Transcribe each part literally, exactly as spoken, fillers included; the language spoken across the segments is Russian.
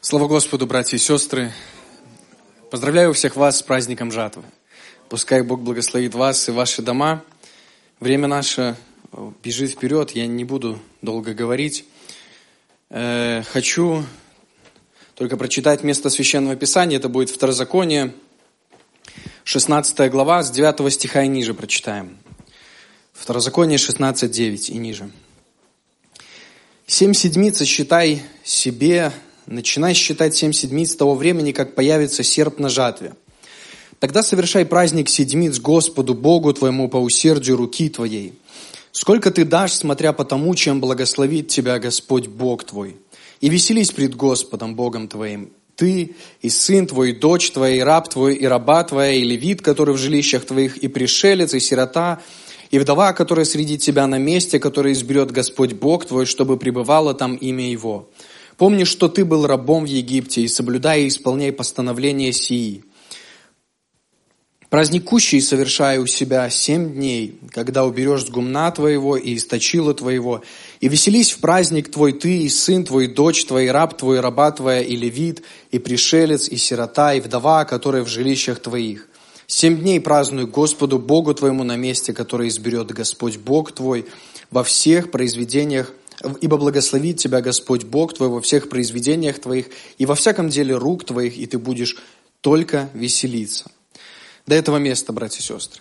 Слава Господу, братья и сестры! Поздравляю всех вас с праздником жатвы. Пускай Бог благословит вас и ваши дома. Время наше бежит вперед, я не буду долго говорить. Э, хочу только прочитать место Священного Писания. Это будет Второзаконие, шестнадцатая глава, с девятого стиха и ниже прочитаем. Второзаконие шестнадцать, девять и ниже. «Семь седмиц считай себе, начинай считать семь седмиц с того времени, как появится серп на жатве. Тогда совершай праздник седмиц Господу Богу твоему по усердию руки твоей. Сколько ты дашь, смотря по тому, чем благословит тебя Господь Бог твой. И веселись пред Господом Богом твоим. Ты, и сын твой, и дочь твоя, и раб твой, и раба твоя, и левит, который в жилищах твоих, и пришелец, и сирота, и вдова, которая среди тебя на месте, которое изберет Господь Бог твой, чтобы пребывало там имя Его. Помни, что ты был рабом в Египте, и соблюдай и исполняй постановления сии. Праздник кущей совершай у себя семь дней, когда уберешь с гумна твоего и из точила твоего, и веселись в праздник твой ты, и сын твой, и дочь твоя, и раб твой, и раба твоя, и левит, и пришелец, и сирота, и вдова, которая в жилищах твоих. Семь дней празднуй Господу Богу твоему на месте, которое изберет Господь Бог твой во всех произведениях, ибо благословит тебя Господь Бог твой во всех произведениях твоих и во всяком деле рук твоих, и ты будешь только веселиться». До этого места, братья и сестры.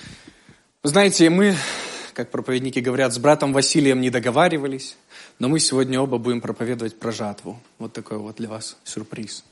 Вы знаете, мы, как проповедники говорят, с братом Василием не договаривались, но мы сегодня оба будем проповедовать про жатву. Вот такой вот для вас сюрприз.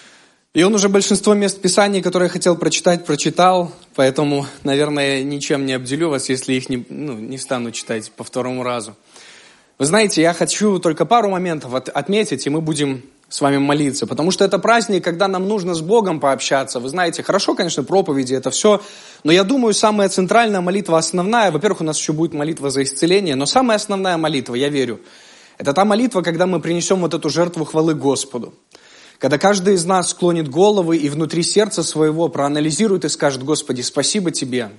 И он уже большинство мест Писаний, которые я хотел прочитать, прочитал, поэтому, наверное, ничем не обделю вас, если их не, ну, не стану читать по второму разу. Вы знаете, я хочу только пару моментов от, отметить, и мы будем с вами молиться, потому что это праздник, когда нам нужно с Богом пообщаться. Вы знаете, хорошо, конечно, проповеди, это все, но я думаю, самая центральная молитва, основная, во-первых, у нас еще будет молитва за исцеление, но самая основная молитва, я верю, это та молитва, когда мы принесем вот эту жертву хвалы Господу. Когда каждый из нас склонит головы и внутри сердца своего проанализирует и скажет: Господи, спасибо Тебе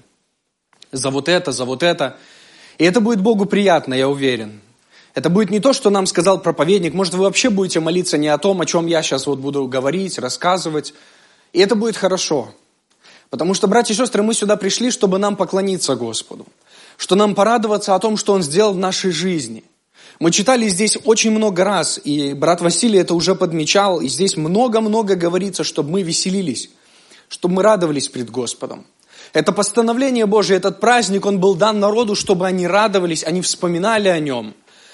за вот это, за вот это. И это будет Богу приятно, я уверен. Это будет не то, что нам сказал проповедник. Может, вы вообще будете молиться не о том, о чем я сейчас вот буду говорить, рассказывать. И это будет хорошо. Потому что, братья и сестры, мы сюда пришли, чтобы нам поклониться Господу. Что нам порадоваться о том, что Он сделал в нашей жизни. Мы читали здесь очень много раз, и брат Василий это уже подмечал, и здесь много-много говорится, чтобы мы веселились, чтобы мы радовались пред Господом. Это постановление Божие, этот праздник, он был дан народу, чтобы они радовались, они вспоминали о нем.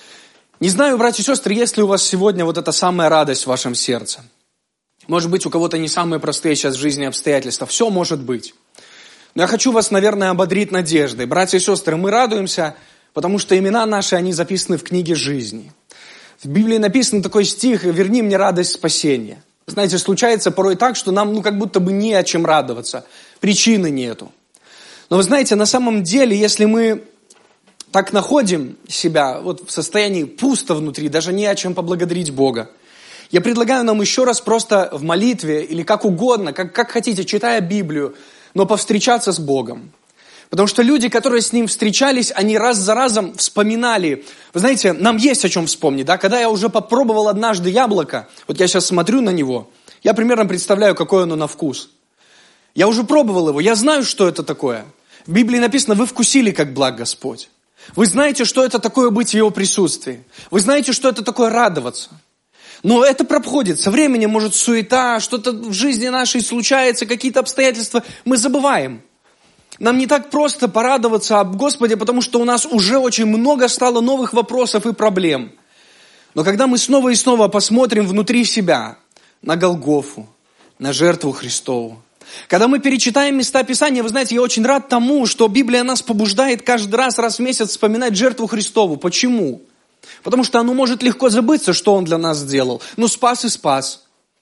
Не знаю, братья и сестры, есть ли у вас сегодня вот эта самая радость в вашем сердце. Может быть, у кого-то не самые простые сейчас в жизни обстоятельства. Все может быть. Но я хочу вас, наверное, ободрить надеждой. Братья и сестры, мы радуемся, потому что имена наши, они записаны в книге жизни. В Библии написан такой стих: «Верни мне радость спасения». Знаете, случается порой так, что нам ну как будто бы не о чем радоваться. Причины нету. Но вы знаете, на самом деле, если мы так находим себя вот в состоянии пусто внутри, даже не о чем поблагодарить Бога, я предлагаю нам еще раз просто в молитве или как угодно, как, как хотите, читая Библию, но повстречаться с Богом. Потому что люди, которые с Ним встречались, они раз за разом вспоминали. Вы знаете, нам есть о чем вспомнить, да? Когда я уже попробовал однажды яблоко, вот я сейчас смотрю на него, я примерно представляю, какое оно на вкус. Я уже пробовал его, я знаю, что это такое. В Библии написано: «Вы вкусили, как благ Господь». Вы знаете, что это такое быть в Его присутствии. Вы знаете, что это такое радоваться. Но это проходит. Со временем, может, суета, что-то в жизни нашей случается, какие-то обстоятельства. Мы забываем. Нам не так просто порадоваться об Господе, потому что у нас уже очень много стало новых вопросов и проблем. Но когда мы снова и снова посмотрим внутри себя на Голгофу, на жертву Христову, когда мы перечитаем места Писания, вы знаете, я очень рад тому, что Библия нас побуждает каждый раз, раз в месяц вспоминать жертву Христову. Почему? Потому что оно может легко забыться, что Он для нас сделал. Ну, спас и спас.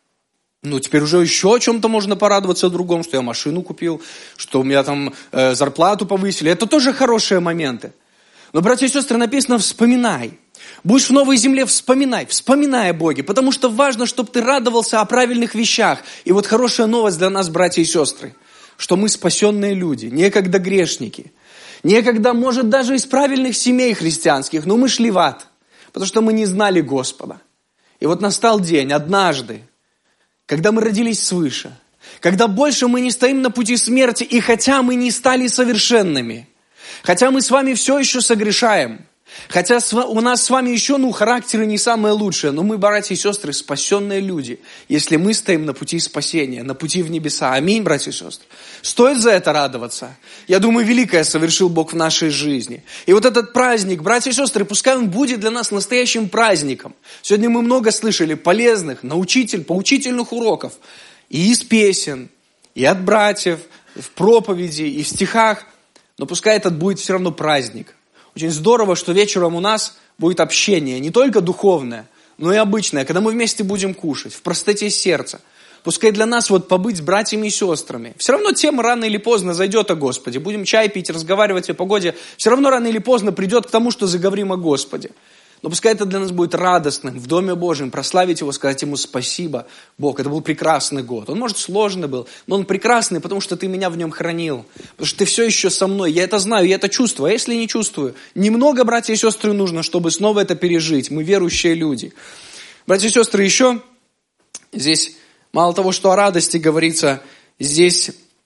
Ну, теперь уже еще о чем-то можно порадоваться другом, что я машину купил, что у меня там э, зарплату повысили. Это тоже хорошие моменты. Но, братья и сестры, написано: вспоминай. Будешь в новой земле, вспоминай, вспоминай о Боге, потому что важно, чтобы ты радовался о правильных вещах. И вот хорошая новость для нас, братья и сестры, что мы спасенные люди, некогда грешники, некогда, может, даже из правильных семей христианских, но мы шли в ад, потому что мы не знали Господа. И вот настал день, однажды, когда мы родились свыше, когда больше мы не стоим на пути смерти, и хотя мы не стали совершенными, хотя мы с вами все еще согрешаем, хотя у нас с вами еще, ну, характеры не самые лучшие, но мы, братья и сестры, спасенные люди, если мы стоим на пути спасения, на пути в небеса. Аминь, братья и сестры. Стоит за это радоваться. Я думаю, великое совершил Бог в нашей жизни. И вот этот праздник, братья и сестры, пускай он будет для нас настоящим праздником. Сегодня мы много слышали полезных, научитель, поучительных уроков. И из песен, и от братьев, в проповеди, и в стихах. Но пускай этот будет все равно праздник. Очень здорово, что вечером у нас будет общение, не только духовное, но и обычное, когда мы вместе будем кушать, в простоте сердца. Пускай для нас вот побыть с братьями и сестрами. Все равно тема рано или поздно зайдет о Господе. Будем чай пить, разговаривать о погоде. Все равно рано или поздно придет к тому, что заговорим о Господе. Но пускай это для нас будет радостным, в Доме Божьем, прославить Его, сказать Ему спасибо, Бог. Это был прекрасный год. Он, может, сложный был, но он прекрасный, потому что Ты меня в нем хранил. Потому что Ты все еще со мной. Я это знаю, я это чувствую. А если не чувствую? Немного, братья и сестры, нужно, чтобы снова это пережить. Мы верующие люди. Братья и сестры, еще здесь мало того, что о радости говорится, здесь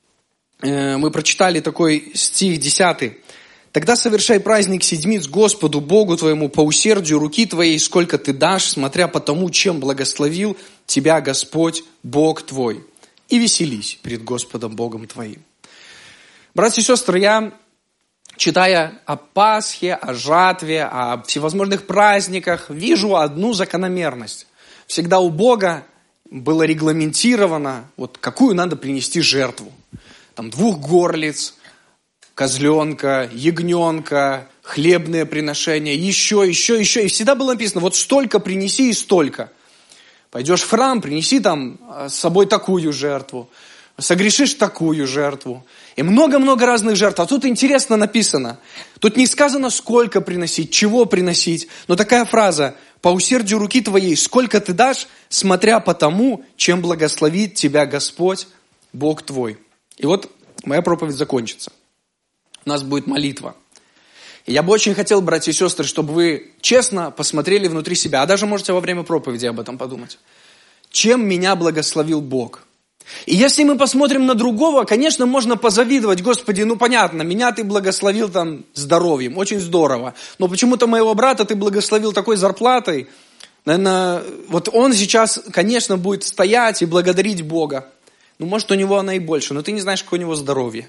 э, мы прочитали такой стих десятый. Тогда совершай праздник седмиц Господу, Богу твоему, по усердию руки твоей, сколько ты дашь, смотря по тому, чем благословил тебя Господь, Бог твой. И веселись пред Господом Богом твоим. Братья и сестры, я, читая о Пасхе, о жатве, о всевозможных праздниках, вижу одну закономерность. Всегда у Бога было регламентировано, вот какую надо принести жертву. Там двух горлиц, козленка, ягненка, хлебные приношения, еще, еще, еще. И всегда было написано, вот столько принеси и столько. Пойдешь в храм, принеси там с собой такую жертву. Согрешишь такую жертву. И много-много разных жертв. А тут интересно написано. Тут не сказано, сколько приносить, чего приносить. Но такая фраза, по усердию руки твоей, сколько ты дашь, смотря по тому, чем благословит тебя Господь, Бог твой. И вот моя проповедь закончится. У нас будет молитва. И я бы очень хотел, братья и сестры, чтобы вы честно посмотрели внутри себя, а даже можете во время проповеди об этом подумать. Чем меня благословил Бог? И если мы посмотрим на другого, конечно, можно позавидовать. Господи, ну понятно, меня ты благословил там здоровьем, очень здорово. Но почему-то моего брата ты благословил такой зарплатой. Наверное, вот он сейчас, конечно, будет стоять и благодарить Бога. Ну, может, у него она и больше, но ты не знаешь, какое у него здоровье.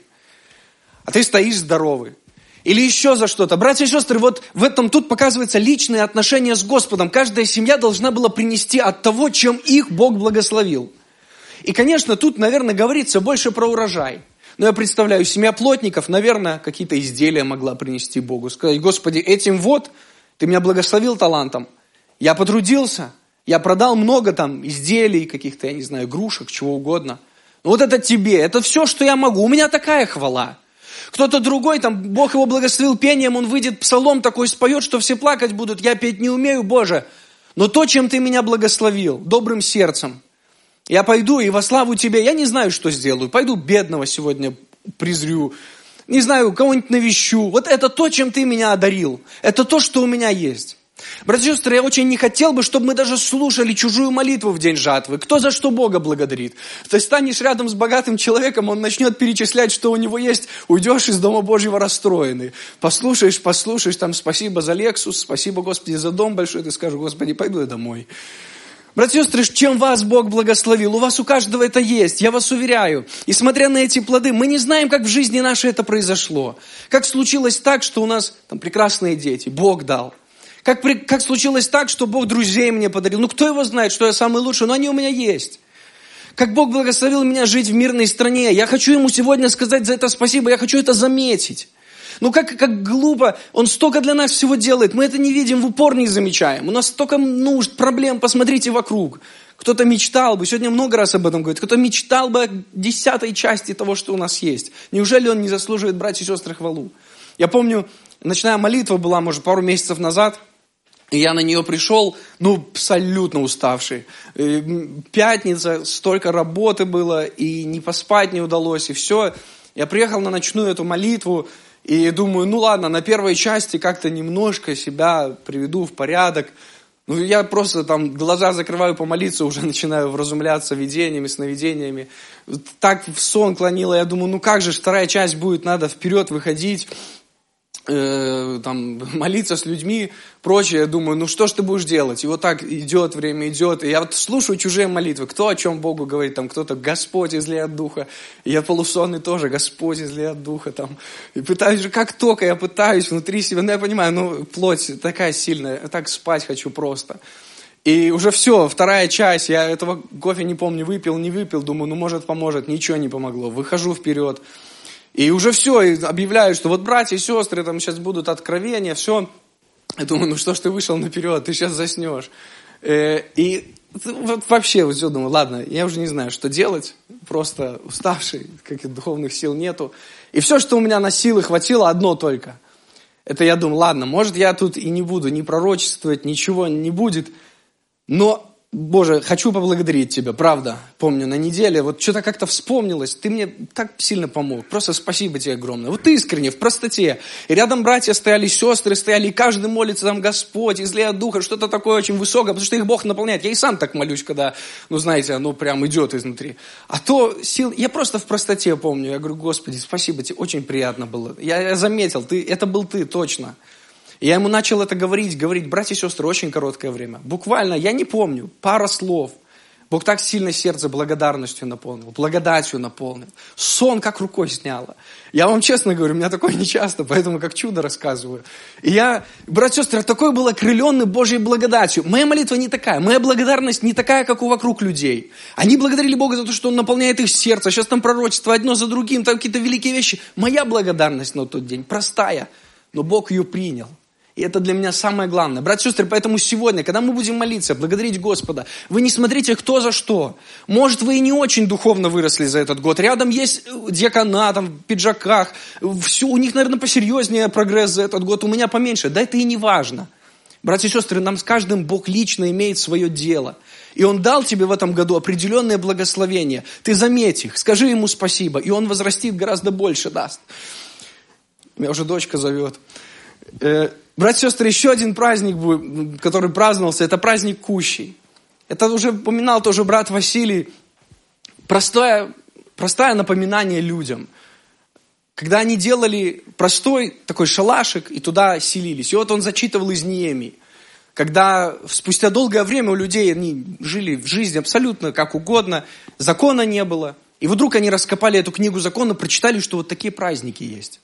А ты стоишь здоровый. Или еще за что-то. Братья и сестры, вот в этом тут показывается личные отношения с Господом. Каждая семья должна была принести от того, чем их Бог благословил. И, конечно, тут, наверное, говорится больше про урожай. Но я представляю, семья плотников, наверное, какие-то изделия могла принести Богу. Сказать, Господи, этим вот ты меня благословил талантом. Я потрудился, я продал много там изделий, каких-то, я не знаю, игрушек, чего угодно. Но вот это тебе, это все, что я могу. У меня такая хвала. Кто-то другой, там, Бог его благословил пением, он выйдет, псалом такой споет, что все плакать будут. Я петь не умею, Боже. Но то, чем ты меня благословил, добрым сердцем, я пойду и во славу тебе, я не знаю, что сделаю. Пойду бедного сегодня презрю, не знаю, кого-нибудь навещу. Вот это то, чем ты меня одарил. Это то, что у меня есть. Братья и сестры, я очень не хотел бы, чтобы мы даже слушали чужую молитву в день жатвы. Кто за что Бога благодарит? Ты станешь рядом с богатым человеком, он начнет перечислять, что у него есть, уйдешь из Дома Божьего расстроенный. Послушаешь, послушаешь, там, спасибо за Лексус, спасибо, Господи, за дом большой. Ты скажешь, Господи, пойду я домой. Братья и сестры, чем вас Бог благословил? У вас у каждого это есть, я вас уверяю. И смотря на эти плоды, мы не знаем, как в жизни нашей это произошло. Как случилось так, что у нас там прекрасные дети, Бог дал. Как, как случилось так, что Бог друзей мне подарил. Ну, кто его знает, что я самый лучший, но они у меня есть. Как Бог благословил меня жить в мирной стране. Я хочу Ему сегодня сказать за это спасибо, я хочу это заметить. Ну, как, как глупо, Он столько для нас всего делает. Мы это не видим, в упор не замечаем. У нас столько нужд, проблем, посмотрите вокруг. Кто-то мечтал бы, сегодня много раз об этом говорит, кто-то мечтал бы о десятой части того, что у нас есть. Неужели он не заслуживает, братья и сестры, хвалу? Я помню, ночная молитва была, может, пару месяцев назад. И я на нее пришел, ну, абсолютно уставший. Пятница, столько работы было, и не поспать не удалось, и все. Я приехал на ночную эту молитву, и думаю, ну ладно, на первой части как-то немножко себя приведу в порядок. Ну, я просто там глаза закрываю помолиться, уже начинаю вразумляться видениями, сновидениями. Так в сон клонило, я думаю, ну как же, вторая часть будет, надо вперед выходить, э, там, молиться с людьми, прочее. Я думаю, ну что ж ты будешь делать? И вот так идет время, идет. И я вот слушаю чужие молитвы, кто о чем Богу говорит, там кто-то «Господь, излей от Духа». И я полусонный тоже «Господь, излей от Духа». Там. И пытаюсь же, как только я пытаюсь внутри себя, ну я понимаю, ну плоть такая сильная, я так спать хочу просто. И уже все, вторая часть, я этого кофе не помню, выпил, не выпил, думаю, ну может поможет, ничего не помогло. Выхожу вперед. И уже все, и объявляю, что вот братья и сестры, там сейчас будут откровения, все. Я думаю, ну что ж ты вышел наперед, ты сейчас заснешь. И вот вообще вот все, думаю, ладно, я уже не знаю, что делать, просто уставший, каких духовных сил нету. И все, что у меня на силы хватило, одно только. Это я думаю, ладно, может я тут и не буду ни пророчествовать, ничего не будет, но... Боже, хочу поблагодарить Тебя, правда, помню, на неделе, вот что-то как-то вспомнилось, Ты мне так сильно помог, просто спасибо Тебе огромное. Вот искренне, в простоте. И рядом братья стояли, сестры стояли, и каждый молится там, Господь, излей от Духа, что-то такое очень высокое, потому что их Бог наполняет. Я и сам так молюсь, когда, ну знаете, оно прям идет изнутри. А то сил, я просто в простоте помню, я говорю, Господи, спасибо Тебе, очень приятно было. Я, я заметил, ты, это был Ты, точно. И я ему начал это говорить, говорить, братья и сестры, очень короткое время. Буквально, я не помню, пара слов. Бог так сильно сердце благодарностью наполнил, благодатью наполнил. Сон как рукой сняло. Я вам честно говорю, у меня такое нечасто, поэтому как чудо рассказываю. И я, братья и сестры, такой был окрыленный Божьей благодатью. Моя молитва не такая, моя благодарность не такая, как у вокруг людей. Они благодарили Бога за то, что Он наполняет их сердце. Сейчас там пророчество одно за другим, там какие-то великие вещи. Моя благодарность на тот день простая, но Бог ее принял. И это для меня самое главное. Братья и сестры, поэтому сегодня, когда мы будем молиться, благодарить Господа, вы не смотрите, кто за что. Может, вы и не очень духовно выросли за этот год. Рядом есть диакона, там, в пиджаках. Все, у них, наверное, посерьезнее прогресс за этот год, у меня поменьше. Да это и не важно. Братья и сестры, нам с каждым Бог лично имеет свое дело. И Он дал тебе в этом году определенные благословения. Ты заметь их, скажи Ему спасибо, и Он возрастит гораздо больше даст. Меня уже дочка зовет. Братья и сестры, еще один праздник, который праздновался, это праздник Кущей. Это уже упоминал тоже брат Василий. Простое, простое напоминание людям. Когда они делали простой такой шалашик и туда селились. И вот он зачитывал из Неемии. Когда спустя долгое время у людей они жили в жизни абсолютно как угодно, закона не было. И вдруг они раскопали эту книгу закона, прочитали, что вот такие праздники есть.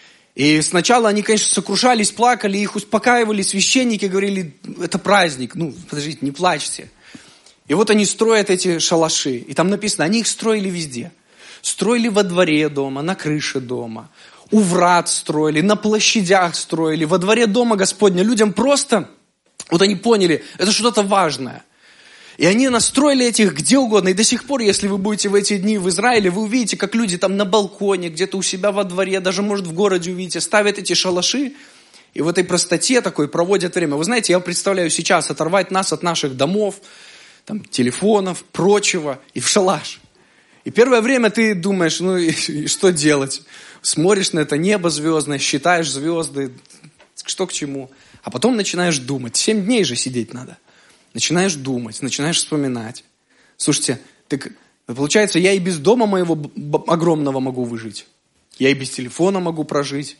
И сначала они, конечно, сокрушались, плакали, их успокаивали священники, говорили, это праздник, ну, подождите, не плачьте. И вот они строят эти шалаши, и там написано, они их строили везде. Строили во дворе дома, на крыше дома, у врат строили, на площадях строили, во дворе дома Господня. Людям просто, вот они поняли, это что-то важное. И они настроили этих где угодно. И до сих пор, если вы будете в эти дни в Израиле, вы увидите, как люди там на балконе, где-то у себя во дворе, даже, может, в городе увидите, ставят эти шалаши. И в этой простоте такой проводят время. Вы знаете, я представляю сейчас оторвать нас от наших домов, там, телефонов, прочего, и в шалаш. И первое время ты думаешь, ну и, и что делать? Смотришь на это небо звездное, считаешь звезды, что к чему. А потом начинаешь думать. Семь дней же сидеть надо. Начинаешь думать, начинаешь вспоминать. Слушайте, так, получается, я и без дома моего огромного могу выжить. Я и без телефона могу прожить.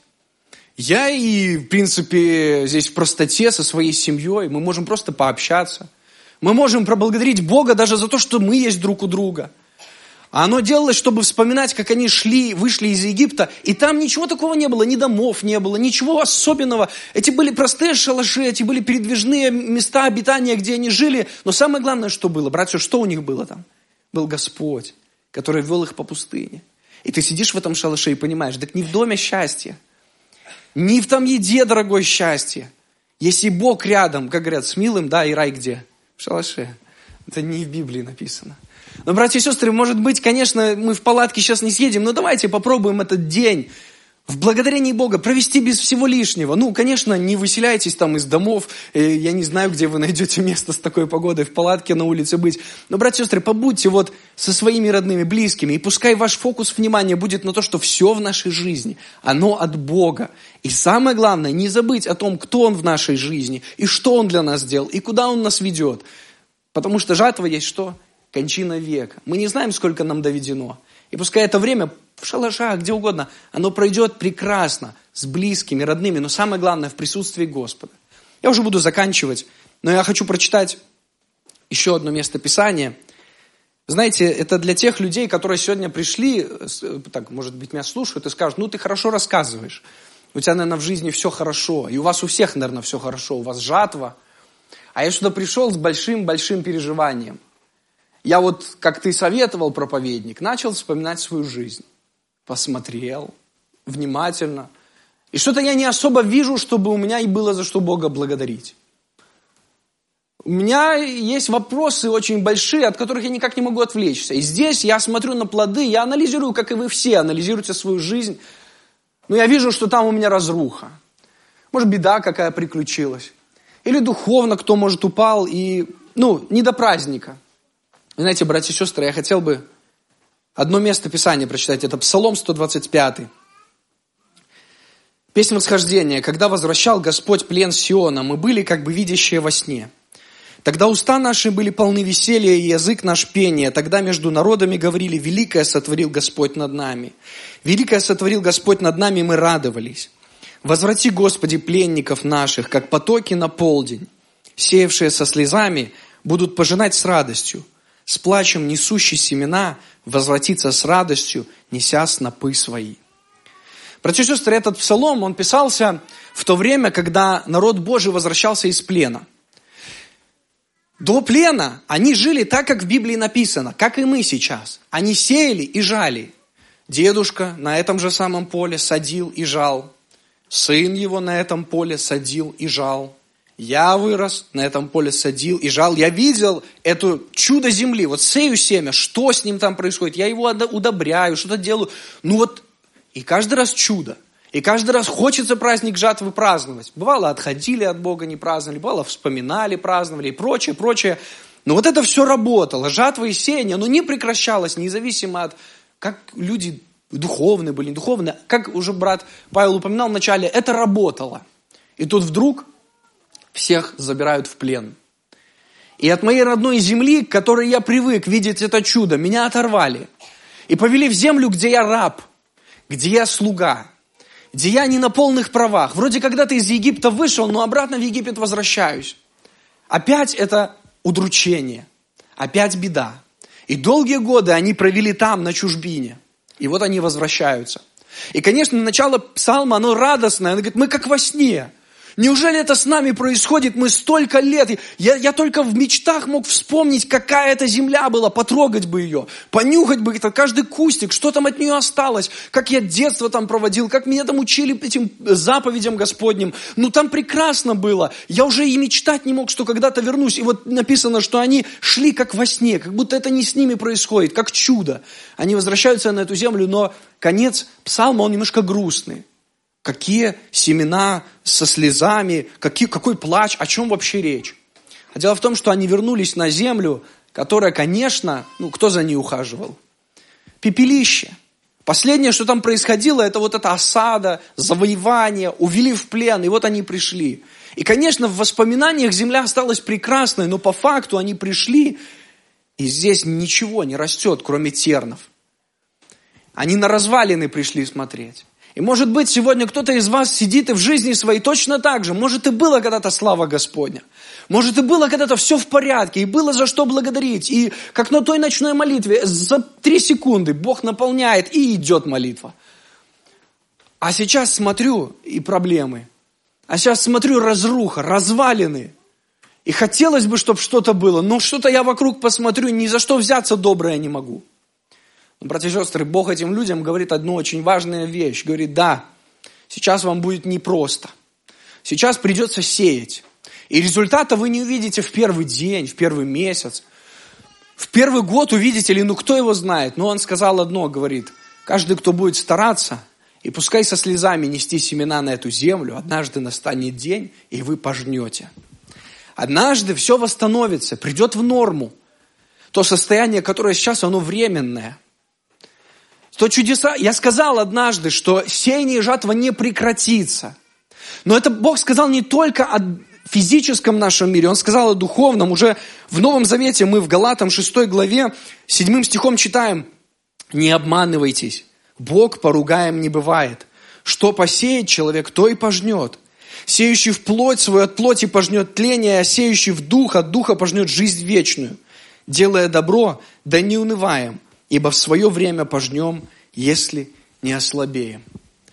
Я и, в принципе, здесь в простоте со своей семьей. Мы можем просто пообщаться. Мы можем поблагодарить Бога даже за то, что мы есть друг у друга. А оно делалось, чтобы вспоминать, как они шли, вышли из Египта, и там ничего такого не было, ни домов не было, ничего особенного. Эти были простые шалаши, эти были передвижные места обитания, где они жили. Но самое главное, что было, братья, что у них было там? Был Господь, который вел их по пустыне. И ты сидишь в этом шалаше и понимаешь, так не в доме счастье, не в там еде дорогое счастье. Если Бог рядом, как говорят, с милым, да, и рай где? В шалаше. Это не в Библии написано. Но, братья и сестры, может быть, конечно, мы в палатке сейчас не съедем, но давайте попробуем этот день в благодарении Бога провести без всего лишнего. Ну, конечно, не выселяйтесь там из домов. Я не знаю, где вы найдете место с такой погодой, в палатке на улице быть. Но, братья и сестры, побудьте вот со своими родными, близкими. И пускай ваш фокус внимания будет на то, что все в нашей жизни, оно от Бога. И самое главное, не забыть о том, кто Он в нашей жизни, и что Он для нас сделал, и куда Он нас ведет. Потому что жатва есть что? Кончина века. Мы не знаем, сколько нам доведено. И пускай это время в шалашах, где угодно, оно пройдет прекрасно, с близкими, родными, но самое главное, в присутствии Господа. Я уже буду заканчивать, но я хочу прочитать еще одно место Писания. Знаете, это для тех людей, которые сегодня пришли, так, может быть, меня слушают и скажут, ну, ты хорошо рассказываешь, у тебя, наверное, в жизни все хорошо, и у вас у всех, наверное, все хорошо, у вас жатва, а я сюда пришел с большим-большим переживанием. Я вот, как ты советовал, проповедник, начал вспоминать свою жизнь. Посмотрел внимательно. И что-то я не особо вижу, чтобы у меня и было за что Бога благодарить. У меня есть вопросы очень большие, от которых я никак не могу отвлечься. И здесь я смотрю на плоды, я анализирую, как и вы все, анализируете свою жизнь. Но я вижу, что там у меня разруха. Может, беда какая приключилась. Или духовно кто, может, упал и, ну, не до праздника. Знаете, братья и сестры, я хотел бы одно место Писания прочитать. Это Псалом сто двадцать пятый. Песнь восхождения. «Когда возвращал Господь плен Сиона, мы были как бы видящие во сне. Тогда уста наши были полны веселья, и язык наш пения. Тогда между народами говорили, великое сотворил Господь над нами. Великое сотворил Господь над нами, мы радовались. Возврати, Господи, пленников наших, как потоки на полдень. Сеявшие со слезами будут пожинать с радостью. С плачем несущий семена возвратится с радостью, неся снопы свои». Братья и сестры, этот псалом, он писался в то время, когда народ Божий возвращался из плена. До плена они жили так, как в Библии написано, как и мы сейчас. Они сеяли и жали. Дедушка на этом же самом поле садил и жал. Сын его на этом поле садил и жал. Я вырос, на этом поле садил и жал. Я видел это чудо земли. Вот сею семя, что с ним там происходит? Я его удобряю, что-то делаю. Ну вот, и каждый раз чудо. И каждый раз хочется праздник жатвы праздновать. Бывало, отходили от Бога, не праздновали. Бывало, вспоминали, праздновали и прочее, прочее. Но вот это все работало. Жатва и сеяние, оно не прекращалось, независимо от, как люди духовные были, не духовные. Как уже брат Павел упоминал в начале, это работало. И тут вдруг всех забирают в плен. И от моей родной земли, к которой я привык видеть это чудо, меня оторвали. И повели в землю, где я раб, где я слуга, где я не на полных правах. Вроде когда-то из Египта вышел, но обратно в Египет возвращаюсь. Опять это удручение, опять беда. И долгие годы они провели там, на чужбине. И вот они возвращаются. И, конечно, начало псалма, оно радостное. Оно говорит, мы как во сне. Неужели это с нами происходит? Мы столько лет. Я, я только в мечтах мог вспомнить, какая это земля была, потрогать бы ее, понюхать бы это, каждый кустик, что там от нее осталось, как я детство там проводил, как меня там учили этим заповедям Господним. Ну там прекрасно было. Я уже и мечтать не мог, что когда-то вернусь. И вот написано, что они шли как во сне, как будто это не с ними происходит, как чудо. Они возвращаются на эту землю, но конец псалма, он немножко грустный. Какие семена со слезами, какие, какой плач, о чем вообще речь? А дело в том, что они вернулись на землю, которая, конечно, ну кто за ней ухаживал? Пепелище. Последнее, что там происходило, это вот эта осада, завоевание, увели в плен, и вот они пришли. И, конечно, в воспоминаниях земля осталась прекрасной, но по факту они пришли, и здесь ничего не растет, кроме тернов. Они на развалины пришли смотреть. И может быть, сегодня кто-то из вас сидит и в жизни своей точно так же. Может, и было когда-то слава Господня. Может, и было когда-то все в порядке, и было за что благодарить. И как на той ночной молитве, за три секунды Бог наполняет, и идет молитва. А сейчас смотрю, и проблемы. А сейчас смотрю, разруха, развалины. И хотелось бы, чтобы что-то было, но что-то я вокруг посмотрю, ни за что взяться доброе не могу. Братья и сестры, Бог этим людям говорит одну очень важную вещь. Говорит, да, сейчас вам будет непросто. Сейчас придется сеять. И результата вы не увидите в первый день, в первый месяц. В первый год увидите ли, ну кто его знает. Но он сказал одно, говорит, каждый, кто будет стараться И пускай со слезами нести семена на эту землю, однажды настанет день, и вы пожнете. Однажды все восстановится, придет в норму. То состояние, которое сейчас, оно временное. То чудеса, я сказал однажды, что сеяние и жатва не прекратится. Но это Бог сказал не только о физическом нашем мире, Он сказал о духовном. Уже в Новом Завете мы в Галатам шестой главе седьмым стихом читаем: «Не обманывайтесь, Бог поругаем не бывает. Что посеет человек, то и пожнет. Сеющий в плоть свою от плоти пожнет тление, а сеющий в дух от духа пожнет жизнь вечную. Делая добро, да не унываем, ибо в свое время пожнем, если не ослабеем».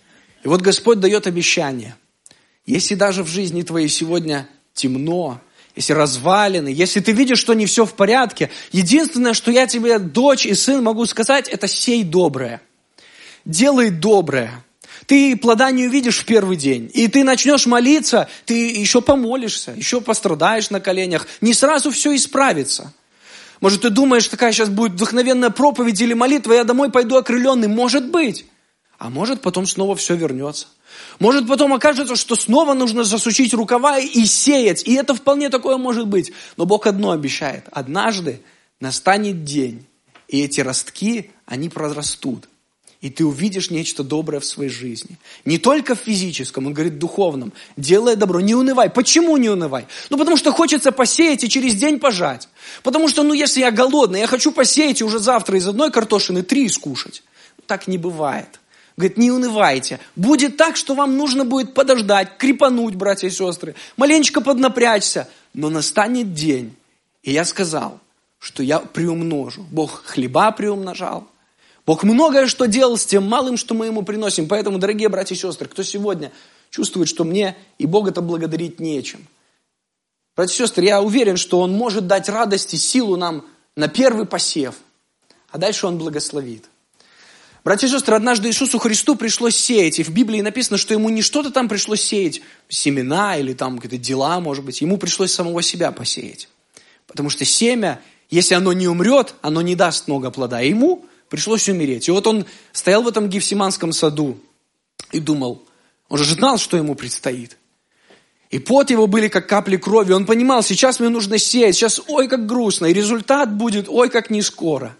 И вот Господь дает обещание. Если даже в жизни твоей сегодня темно, если развалины, если ты видишь, что не все в порядке, единственное, что я тебе, дочь и сын, могу сказать, это сей доброе. Делай доброе. Ты плода не увидишь в первый день. И ты начнешь молиться, ты еще помолишься, еще пострадаешь на коленях. Не сразу все исправится. Может, ты думаешь, такая сейчас будет вдохновенная проповедь или молитва, я домой пойду окрыленный. Может быть. А может, потом снова все вернется. Может, потом окажется, что снова нужно засучить рукава и сеять. И это вполне такое может быть. Но Бог одно обещает. Однажды настанет день, и эти ростки, они прорастут. И ты увидишь нечто доброе в своей жизни. Не только в физическом, Он говорит, в духовном. Делай добро, не унывай. Почему не унывай? Ну, потому что хочется посеять и через день пожать. Потому что, ну, если я голодный, я хочу посеять и уже завтра из одной картошины три скушать. Так не бывает. Говорит, не унывайте. Будет так, что вам нужно будет подождать, крепануть, братья и сестры, маленечко поднапрячься. Но настанет день. И я сказал, что я приумножу. Бог хлеба приумножал. Бог многое что делал с тем малым, что мы Ему приносим. Поэтому, дорогие братья и сестры, кто сегодня чувствует, что мне и Бога-то благодарить нечем. Братья и сестры, я уверен, что Он может дать радость и силу нам на первый посев. А дальше Он благословит. Братья и сестры, однажды Иисусу Христу пришлось сеять. И в Библии написано, что Ему не что-то там пришлось сеять, семена или там какие-то дела, может быть. Ему пришлось самого себя посеять. Потому что семя, если оно не умрет, оно не даст много плода. И Ему пришлось умереть. И вот Он стоял в этом Гефсиманском саду и думал, Он же знал, что Ему предстоит. И пот Его были как капли крови. Он понимал, сейчас мне нужно сеять, сейчас ой, как грустно. И результат будет ой, как не скоро.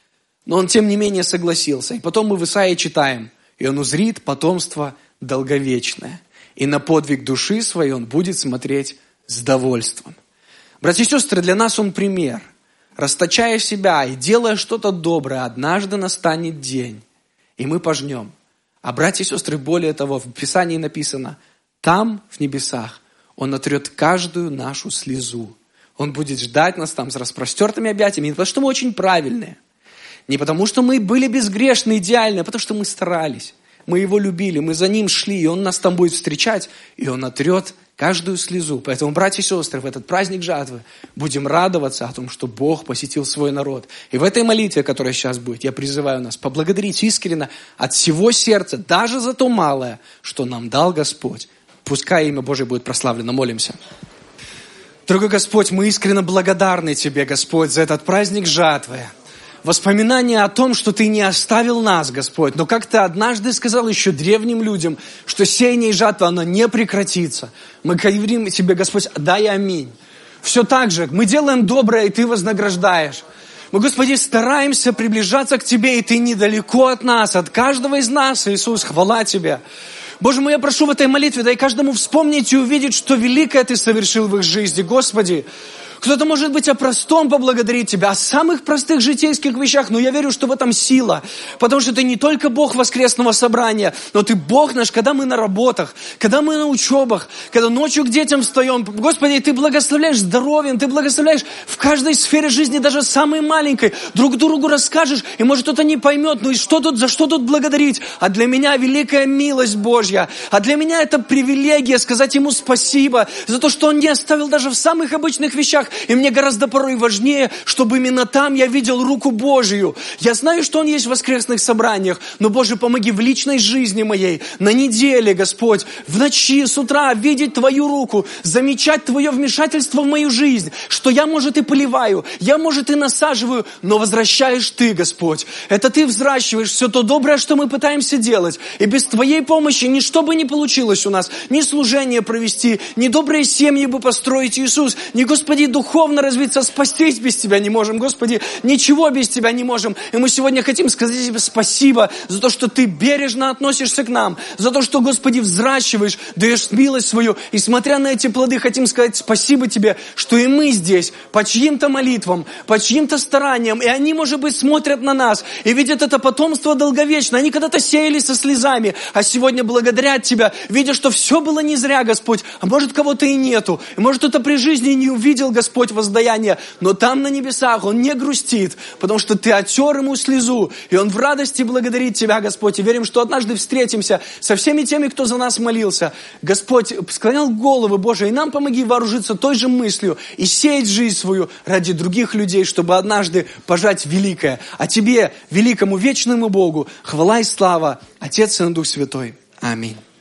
Но он, тем не менее, согласился. И потом мы в Исаии читаем, и он узрит потомство долговечное. И на подвиг души своей он будет смотреть с довольством. Братья и сестры, для нас он пример. Расточая себя и делая что-то доброе, однажды настанет день, и мы пожнем. А братья и сестры, более того, в Писании написано, там, в небесах, он отрет каждую нашу слезу. Он будет ждать нас там с распростертыми объятиями, потому что мы очень правильные. Не потому, что мы были безгрешны, идеальны, а потому, что мы старались. Мы Его любили, мы за Ним шли, и Он нас там будет встречать, и Он отрет каждую слезу. Поэтому, братья и сестры, в этот праздник жатвы будем радоваться о том, что Бог посетил свой народ. И в этой молитве, которая сейчас будет, я призываю нас поблагодарить искренне от всего сердца, даже за то малое, что нам дал Господь. Пускай имя Божие будет прославлено. Молимся. Дорогой Господь, мы искренне благодарны Тебе, Господь, за этот праздник жатвы. Воспоминание о том, что Ты не оставил нас, Господь. Но как Ты однажды сказал еще древним людям, что сеяние и жатва, оно не прекратится. Мы говорим Тебе, Господь, дай аминь. Все так же, мы делаем доброе, и Ты вознаграждаешь. Мы, Господи, стараемся приближаться к Тебе, и Ты недалеко от нас, от каждого из нас, Иисус, хвала Тебе. Боже мой, я прошу в этой молитве, дай каждому вспомнить и увидеть, что великое Ты совершил в их жизни, Господи. Кто-то, может быть, о простом поблагодарит Тебя, о самых простых житейских вещах, но я верю, что в этом сила, потому что Ты не только Бог воскресного собрания, но Ты Бог наш, когда мы на работах, когда мы на учебах, когда ночью к детям встаем. Господи, Ты благословляешь здоровьем, Ты благословляешь в каждой сфере жизни, даже самой маленькой. Друг другу расскажешь, и может кто-то не поймет, ну и что тут, за что тут благодарить? А для меня великая милость Божья, а для меня это привилегия сказать Ему спасибо за то, что Он не оставил даже в самых обычных вещах, местах, и мне гораздо порой важнее, чтобы именно там я видел руку Божию. Я знаю, что Он есть в воскресных собраниях, но, Боже, помоги в личной жизни моей, на неделе, Господь, в ночи, с утра видеть Твою руку, замечать Твое вмешательство в мою жизнь, что я, может, и поливаю, я, может, и насаживаю, но возвращаешь Ты, Господь. Это Ты взращиваешь все то доброе, что мы пытаемся делать. И без Твоей помощи ничто бы не получилось у нас. Ни служение провести, ни добрые семьи бы построить, Иисус. Ни, Господи, духовно развиться, спастись без Тебя не можем. Господи, ничего без Тебя не можем. И мы сегодня хотим сказать Тебе спасибо за то, что Ты бережно относишься к нам. За то, что, Господи, взращиваешь, даешь милость свою. И смотря на эти плоды, хотим сказать спасибо Тебе, что и мы здесь, по чьим-то молитвам, по чьим-то стараниям. И они, может быть, смотрят на нас и видят это потомство долговечно. Они когда-то сеяли со слезами, а сегодня благодарят Тебя, видя, что все было не зря, Господь. А может, кого-то и нету. И может, кто-то при жизни не увидел, Господь, воздаяние. Но там на небесах он не грустит, потому что Ты оттер ему слезу. И он в радости благодарит Тебя, Господь. И верим, что однажды встретимся со всеми теми, кто за нас молился. Господь склонял головы, Боже, и нам помоги вооружиться той же мыслью и сеять жизнь свою ради других людей, чтобы однажды пожать великое. А Тебе, великому вечному Богу, хвала и слава, Отец и Дух Святой. Аминь.